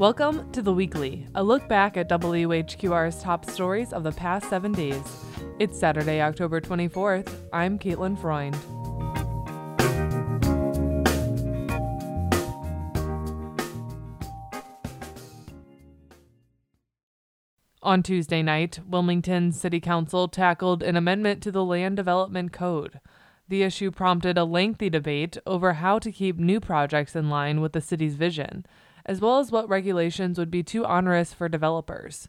Welcome to The Weekly, a look back at WHQR's top stories of the past 7 days. It's Saturday, October 24th. I'm Caitlin Freund. On Tuesday night, Wilmington City Council tackled an amendment to the Land Development Code. The issue prompted a lengthy debate over how to keep new projects in line with the city's vision, as well as what regulations would be too onerous for developers.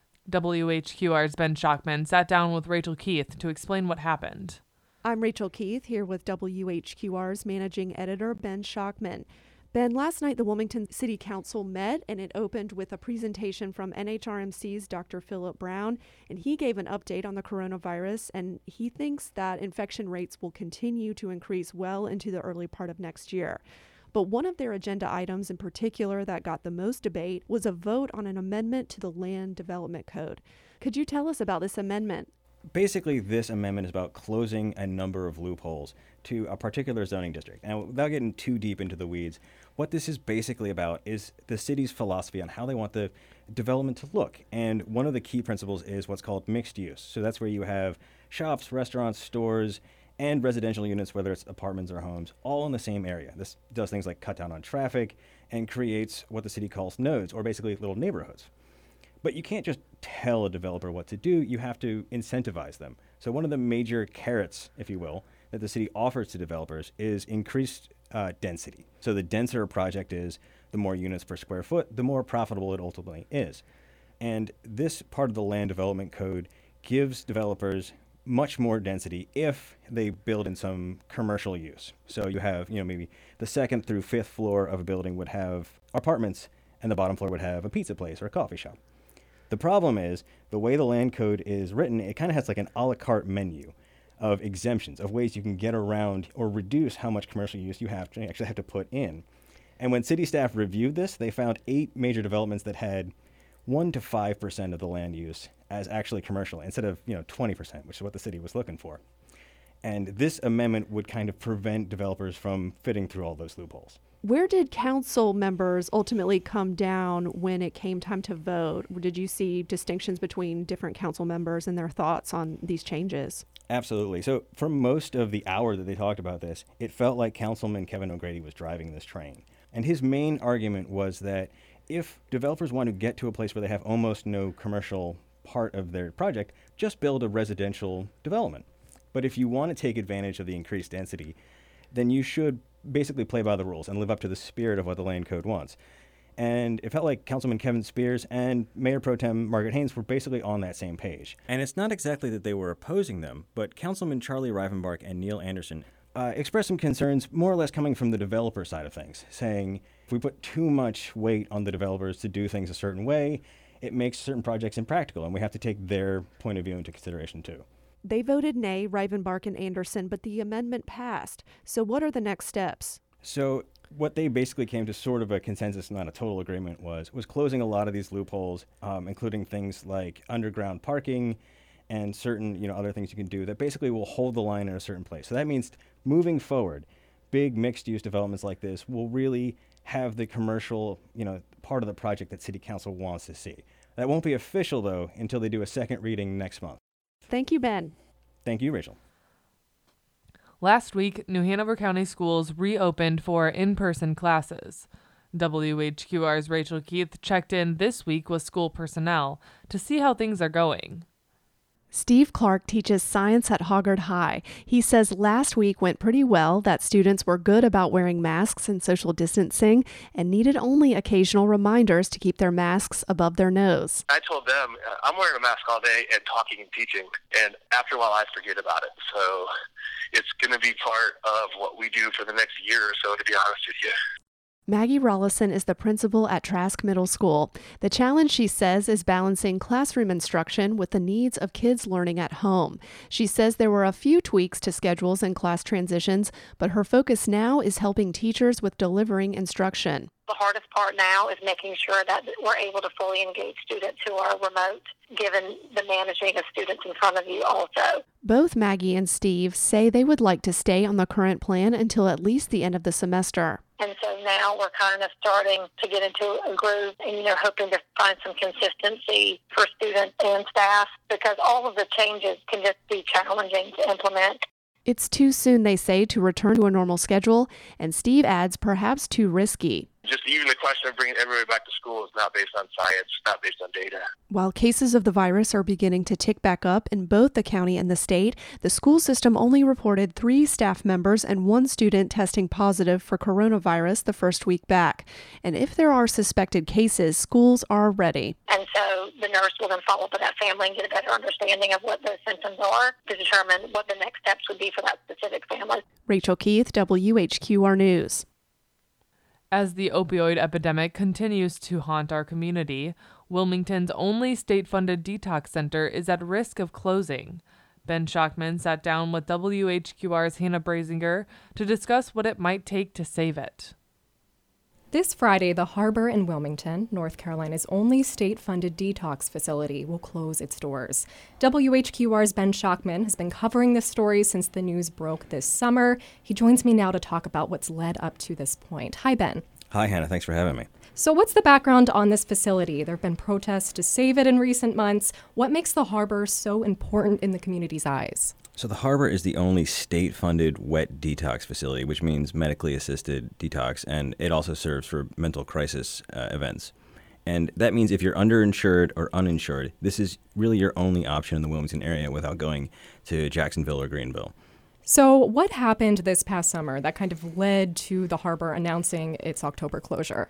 WHQR's Ben Shockman sat down with Rachel Keith to explain what happened. I'm Rachel Keith, here with WHQR's managing editor, Ben Shockman. Ben, last night the Wilmington City Council met and it opened with a presentation from NHRMC's Dr. Philip Brown, and he gave an update on the coronavirus, and he thinks that infection rates will continue to increase well into the early part of next year. But one of their agenda items in particular that got the most debate was a vote on an amendment to the Land Development Code. Could you tell us about this amendment? Basically, this amendment is about closing a number of loopholes to a particular zoning district. And without getting too deep into the weeds, what this is basically about is the city's philosophy on how they want the development to look. And one of the key principles is what's called mixed use. So that's where you have shops, restaurants, stores, and residential units, whether it's apartments or homes, all in the same area. This does things like cut down on traffic and creates what the city calls nodes, or basically little neighborhoods. But you can't just tell a developer what to do. You have to incentivize them. So one of the major carrots, if you will, that the city offers to developers is increased density. So the denser a project is, the more units per square foot, the more profitable it ultimately is. And this part of the Land Development Code gives developers much more density if they build in some commercial use. So you have, maybe the second through fifth floor of a building would have apartments, and the bottom floor would have a pizza place or a coffee shop. The problem is the way the land code is written, it kind of has like an a la carte menu of exemptions, of ways you can get around or reduce how much commercial use you actually have to put in. And when city staff reviewed this, they found 8 major developments that had 1 to 5% of the land use as actually commercial instead of 20%, which is what the city was looking for. And this amendment would kind of prevent developers from fitting through all those loopholes. Where did council members ultimately come down when it came time to vote? Did you see distinctions between different council members and their thoughts on these changes? Absolutely. So for most of the hour that they talked about this, it felt like Councilman Kevin O'Grady was driving this train. And his main argument was that if developers want to get to a place where they have almost no commercial part of their project, just build a residential development. But if you want to take advantage of the increased density, then you should basically play by the rules and live up to the spirit of what the land code wants. And it felt like Councilman Kevin Spears and Mayor Pro Tem Margaret Haynes were basically on that same page. And it's not exactly that they were opposing them, but Councilman Charlie Rivenbark and Neil Anderson expressed some concerns, more or less coming from the developer side of things, saying if we put too much weight on the developers to do things a certain way, it makes certain projects impractical, and we have to take their point of view into consideration too. They voted nay, Rivenbark and Anderson, but the amendment passed. So what are the next steps? So what they basically came to sort of a consensus, not a total agreement, was closing a lot of these loopholes, including things like underground parking and certain other things you can do that basically will hold the line in a certain place. So that means moving forward, big mixed-use developments like this will really have the commercial part of the project that City Council wants to see. That won't be official, though, until they do a second reading next month. Thank you, Ben. Thank you, Rachel. Last week, New Hanover County Schools reopened for in-person classes. WHQR's Rachel Keith checked in this week with school personnel to see how things are going. Steve Clark teaches science at Hoggard High. He says last week went pretty well, that students were good about wearing masks and social distancing and needed only occasional reminders to keep their masks above their nose. I told them, I'm wearing a mask all day and talking and teaching, and after a while I forget about it. So it's going to be part of what we do for the next year or so, to be honest with you. Maggie Rollison is the principal at Trask Middle School. The challenge, she says, is balancing classroom instruction with the needs of kids learning at home. She says there were a few tweaks to schedules and class transitions, but her focus now is helping teachers with delivering instruction. The hardest part now is making sure that we're able to fully engage students who are remote, given the managing of students in front of you also. Both Maggie and Steve say they would like to stay on the current plan until at least the end of the semester. And so now we're kind of starting to get into a groove and, hoping to find some consistency for students and staff, because all of the changes can just be challenging to implement. It's too soon, they say, to return to a normal schedule, and Steve adds perhaps too risky. Just even the question of bringing everybody back to school is not based on science, not based on data. While cases of the virus are beginning to tick back up in both the county and the state, the school system only reported 3 staff members and 1 student testing positive for coronavirus the first week back. And if there are suspected cases, schools are ready. And so the nurse will then follow up with that family and get a better understanding of what those symptoms are to determine what the next steps would be for that specific family. Rachel Keith, WHQR News. As the opioid epidemic continues to haunt our community, Wilmington's only state-funded detox center is at risk of closing. Ben Schockman sat down with WHQR's Hannah Brazinger to discuss what it might take to save it. This Friday, the Harbor in Wilmington, North Carolina's only state-funded detox facility, will close its doors. WHQR's Ben Schockman has been covering this story since the news broke this summer. He joins me now to talk about what's led up to this point. Hi, Ben. Hi, Hannah. Thanks for having me. So what's the background on this facility? There have been protests to save it in recent months. What makes the Harbor so important in the community's eyes? So the Harbor is the only state-funded wet detox facility, which means medically assisted detox, and it also serves for mental crisis events. And that means if you're underinsured or uninsured, this is really your only option in the Wilmington area without going to Jacksonville or Greenville. So what happened this past summer that kind of led to the Harbor announcing its October closure?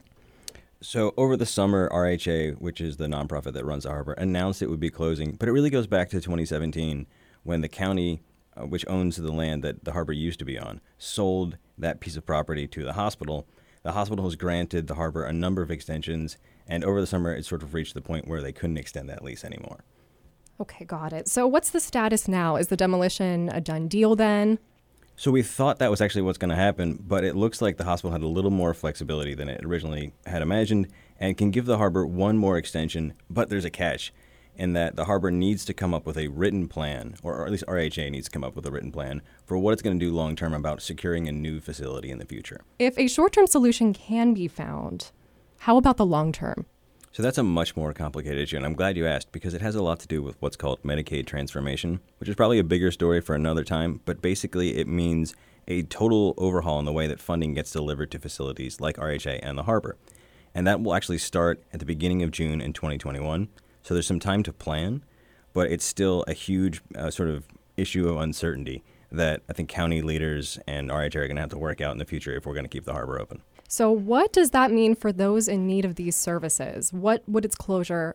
So over the summer, RHA, which is the nonprofit that runs the Harbor, announced it would be closing, but it really goes back to 2017 when the county, which owns the land that the Harbor used to be on, sold that piece of property to the hospital. The hospital has granted the Harbor a number of extensions, and over the summer it sort of reached the point where they couldn't extend that lease anymore. Okay, got it. So what's the status now? Is the demolition a done deal then? So we thought that was actually what's going to happen, but it looks like the hospital had a little more flexibility than it originally had imagined and can give the Harbor one more extension, but there's a catch in that the Harbor needs to come up with a written plan, or at least RHA needs to come up with a written plan for what it's going to do long-term about securing a new facility in the future. If a short-term solution can be found, how about the long-term? So that's a much more complicated issue, and I'm glad you asked because it has a lot to do with what's called Medicaid transformation, which is probably a bigger story for another time, but basically it means a total overhaul in the way that funding gets delivered to facilities like RHA and the Harbor. And that will actually start at the beginning of June in 2021. So there's some time to plan, but it's still a huge sort of issue of uncertainty that I think county leaders and RHA are going to have to work out in the future if we're going to keep the Harbor open. So what does that mean for those in need of these services? How would its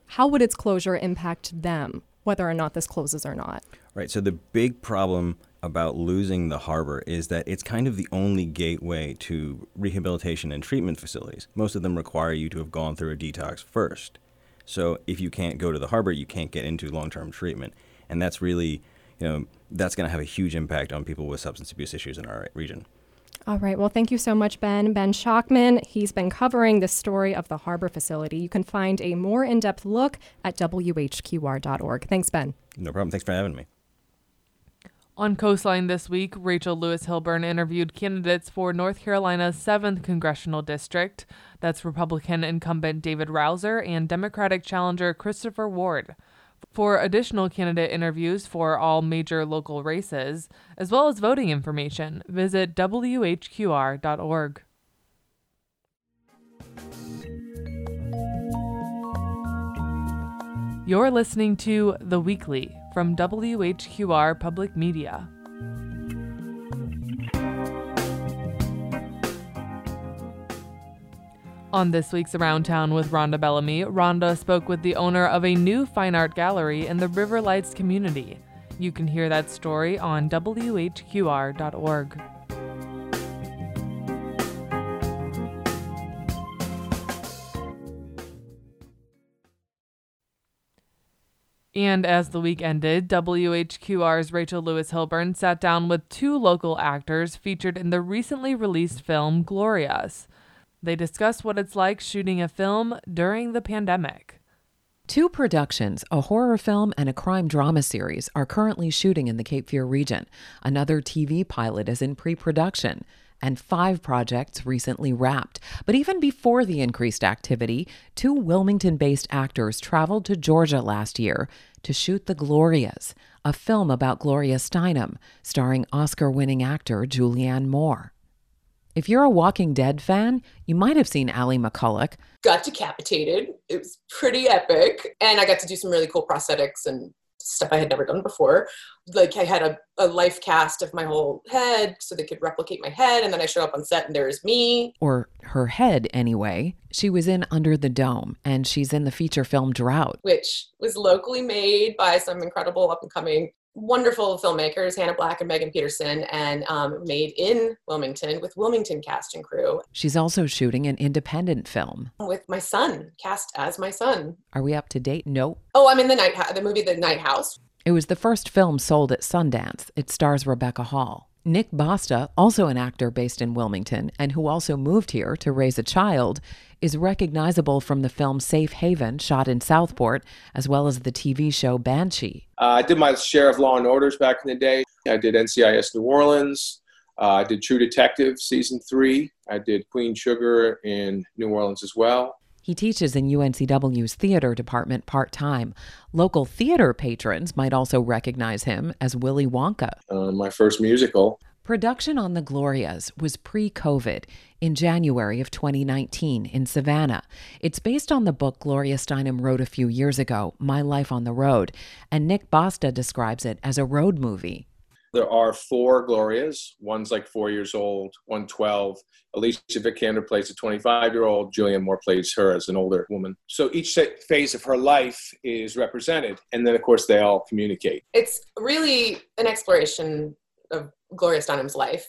closure impact them, whether or not this closes or not? Right. So the big problem about losing the Harbor is that it's kind of the only gateway to rehabilitation and treatment facilities. Most of them require you to have gone through a detox first. So if you can't go to the Harbor, you can't get into long-term treatment. And that's really, that's going to have a huge impact on people with substance abuse issues in our region. All right. Well, thank you so much, Ben. Ben Schockman, he's been covering the story of the Harbor facility. You can find a more in-depth look at WHQR.org. Thanks, Ben. No problem. Thanks for having me. On Coastline this week, Rachel Lewis Hilburn interviewed candidates for North Carolina's 7th Congressional District. That's Republican incumbent David Rouser and Democratic challenger Christopher Ward. For additional candidate interviews for all major local races, as well as voting information, visit WHQR.org. You're listening to The Weekly from WHQR Public Media. On this week's Around Town with Rhonda Bellamy, Rhonda spoke with the owner of a new fine art gallery in the River Lights community. You can hear that story on WHQR.org. And as the week ended, WHQR's Rachel Lewis Hilburn sat down with 2 local actors featured in the recently released film Glorious. They discuss what it's like shooting a film during the pandemic. 2 productions, a horror film and a crime drama series, are currently shooting in the Cape Fear region. Another TV pilot is in pre-production. and 5 projects recently wrapped. But even before the increased activity, 2 Wilmington-based actors traveled to Georgia last year to shoot The Glorias, a film about Gloria Steinem, starring Oscar-winning actor Julianne Moore. If you're a Walking Dead fan, you might have seen Ally McCulloch. Got decapitated. It was pretty epic. And I got to do some really cool prosthetics and stuff I had never done before. Like I had a life cast of my whole head so they could replicate my head. And then I show up on set and there's me. Or her head, anyway. She was in Under the Dome, and she's in the feature film Drought, which was locally made by some incredible up-and-coming wonderful filmmakers, Hannah Black and Megan Peterson, and made in Wilmington with Wilmington cast and crew. She's also shooting an independent film. With my son, cast as my son. Are we up to date? Nope. Oh, I'm in the movie The Night House. It was the first film sold at Sundance. It stars Rebecca Hall. Nick Basta, also an actor based in Wilmington and who also moved here to raise a child, is recognizable from the film Safe Haven, shot in Southport, as well as the TV show Banshee. I did my share of Law and Orders back in the day. I did NCIS New Orleans. I did True Detective season 3. I did Queen Sugar in New Orleans as well. He teaches in UNCW's theater department part-time. Local theater patrons might also recognize him as Willy Wonka. My first musical. Production on The Glorias was pre-COVID in January of 2019 in Savannah. It's based on the book Gloria Steinem wrote a few years ago, My Life on the Road, and Nick Basta describes it as a road movie. There are 4 Glorias. One's like 4 years old, one 12. Alicia Vikander plays a 25-year-old. Julianne Moore plays her as an older woman. So each phase of her life is represented. And then, of course, they all communicate. It's really an exploration of Gloria Steinem's life,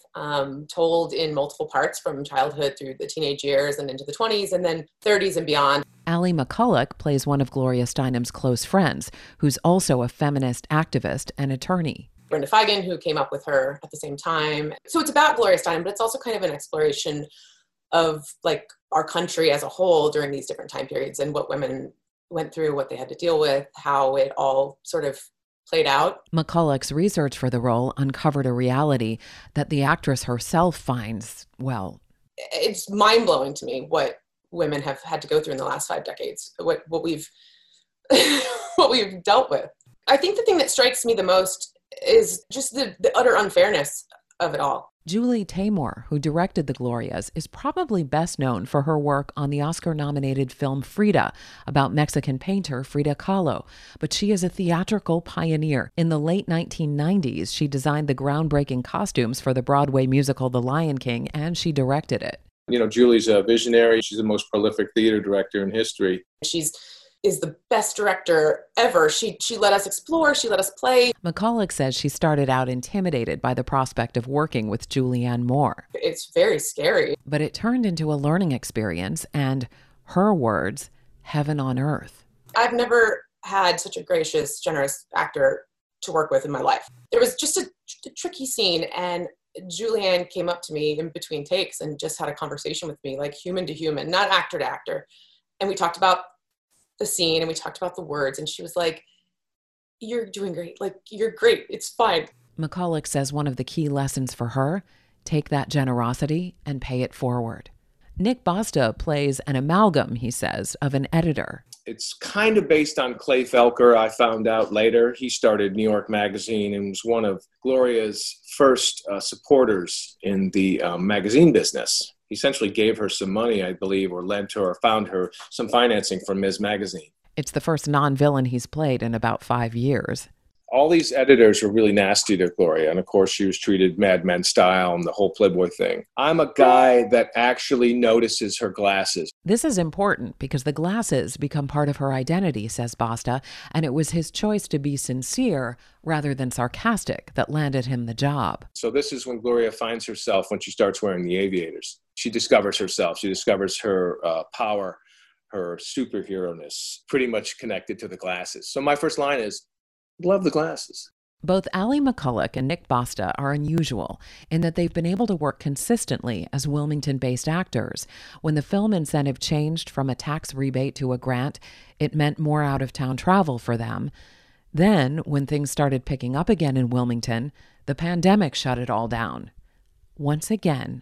told in multiple parts from childhood through the teenage years and into the 20s and then 30s and beyond. Ally McCulloch plays one of Gloria Steinem's close friends, who's also a feminist activist and attorney. Brenda Feigen, who came up with her at the same time. So it's about Gloria Steinem, but it's also kind of an exploration of like our country as a whole during these different time periods and what women went through, what they had to deal with, how it all sort of played out. McCulloch's research for the role uncovered a reality that the actress herself finds, well, it's mind-blowing to me what women have had to go through in the last 5 decades, what we've what we've dealt with. I think the thing that strikes me the most is just the utter unfairness of it all. Julie Taymor, who directed The Glorias, is probably best known for her work on the Oscar-nominated film Frida, about Mexican painter Frida Kahlo. But she is a theatrical pioneer. In the late 1990s, she designed the groundbreaking costumes for the Broadway musical The Lion King, and she directed it. You know, Julie's a visionary. She's the most prolific theater director in history. She's the best director ever. She let us explore, she let us play. McCulloch says she started out intimidated by the prospect of working with Julianne Moore. It's very scary. But it turned into a learning experience and, her words, heaven on earth. I've never had such a gracious, generous actor to work with in my life. There was just a tricky scene, and Julianne came up to me in between takes and just had a conversation with me, like human to human, not actor to actor. And we talked about the scene and we talked about the words, and she was like, "You're doing great. Like, you're great. It's fine." McCulloch says one of the key lessons for her, take that generosity and pay it forward. Nick Basta plays an amalgam, he says, of an editor. It's kind of based on Clay Felker, I found out later. He started New York Magazine and was one of Gloria's first supporters in the magazine business. He essentially gave her some money, I believe, or lent her or found her some financing from Ms. Magazine. It's the first non-villain he's played in about 5 years. All these editors were really nasty to Gloria, and of course she was treated Mad Men style and the whole Playboy thing. I'm a guy that actually notices her glasses. This is important because the glasses become part of her identity, says Basta, and it was his choice to be sincere rather than sarcastic that landed him the job. So this is when Gloria finds herself when she starts wearing the aviators. She discovers herself. She discovers her power, her superhero-ness, pretty much connected to the glasses. So my first line is, love the glasses. Both Ally McCulloch and Nick Basta are unusual in that they've been able to work consistently as Wilmington-based actors. When the film incentive changed from a tax rebate to a grant, it meant more out-of-town travel for them. Then, when things started picking up again in Wilmington, the pandemic shut it all down. Once again,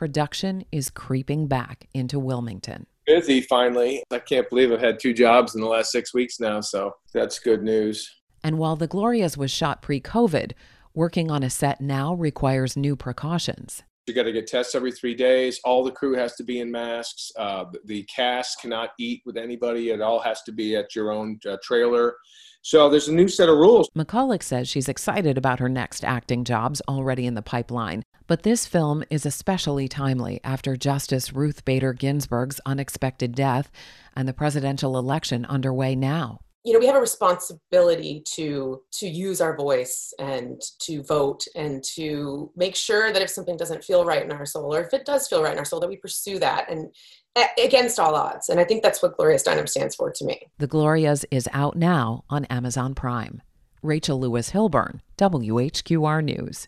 production is creeping back into Wilmington. Busy, finally. I can't believe I've had 2 jobs in the last 6 weeks now, so that's good news. And while The Glorias was shot pre-COVID, working on a set now requires new precautions. You got to get tests every 3 days. All the crew has to be in masks. The cast cannot eat with anybody. It all has to be at your own trailer. So there's a new set of rules. McCulloch says she's excited about her next acting jobs already in the pipeline. But this film is especially timely after Justice Ruth Bader Ginsburg's unexpected death and the presidential election underway now. We have a responsibility to use our voice and to vote and to make sure that if something doesn't feel right in our soul, or if it does feel right in our soul, that we pursue that and against all odds. And I think that's what Gloria Steinem stands for to me. The Glorias is out now on Amazon Prime. Rachel Lewis Hilburn, WHQR News.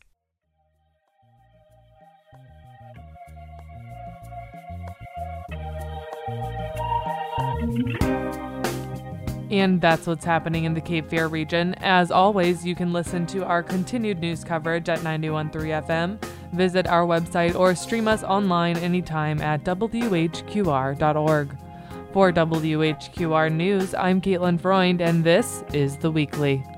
And that's what's happening in the Cape Fear region. As always, you can listen to our continued news coverage at 91.3 FM, visit our website, or stream us online anytime at WHQR.org. For WHQR News, I'm Caitlin Freund, and this is The Weekly.